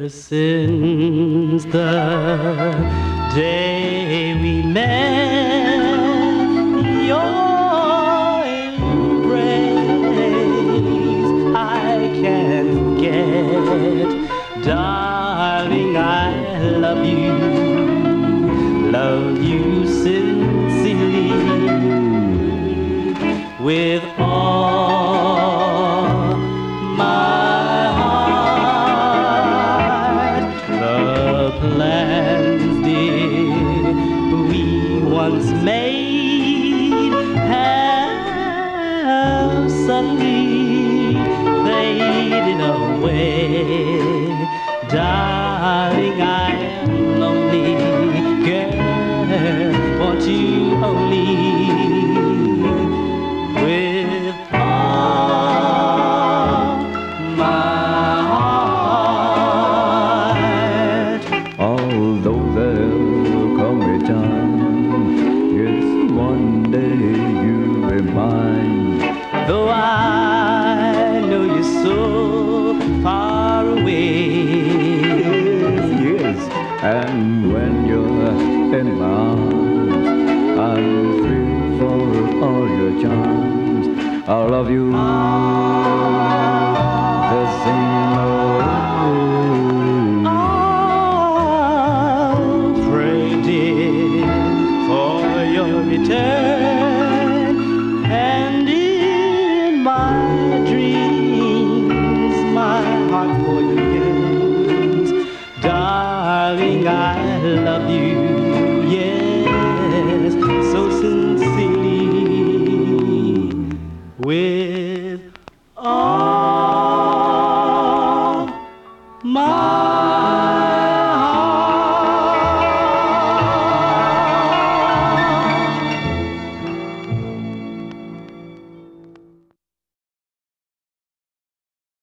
Ever since the day we met, your embrace I can't forget. Darling, I love you sincerely, with all my heart. The plans, dear, we once made have suddenly faded away. Darling, I am lonely, girl, want you only, with all my heart. Although there'll come a time, yes, one day you'll be mine. Though I know you're so far away. Yes, and when you're in my arms, I'm free for all your charms. I love you the same way. I'll pray, dear, for your return, and in my dreams, my heart for you yearns. Darling, I love you, yes, so sincerely, with all my